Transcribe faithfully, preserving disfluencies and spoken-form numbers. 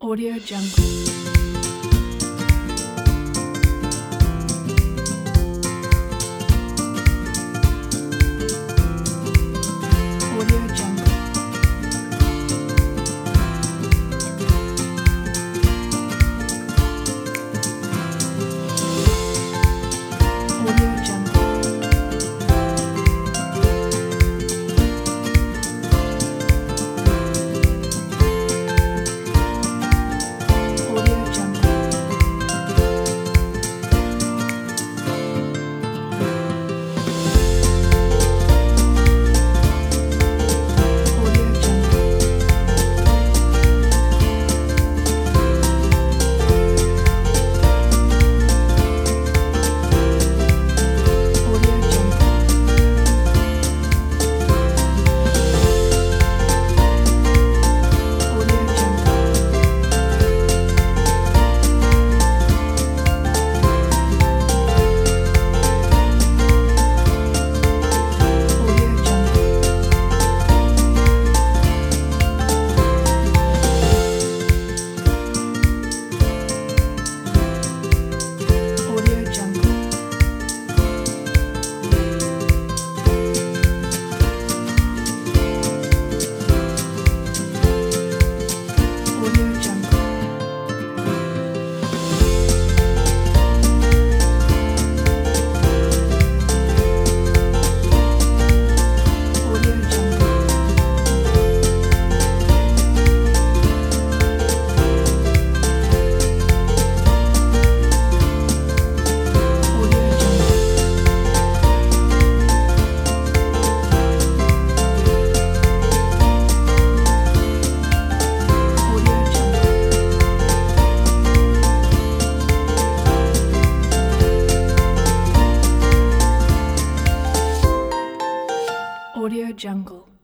Audio Jungle. Audio Jungle. Audio Jungle. Audio Jungle. Audio Jungle. Audio Jungle. Audio Jungle. Audio Jungle. Audio Jungle. Audio Jungle. Audio Jungle. Audio Jungle. Audio Jungle. Audio Jungle.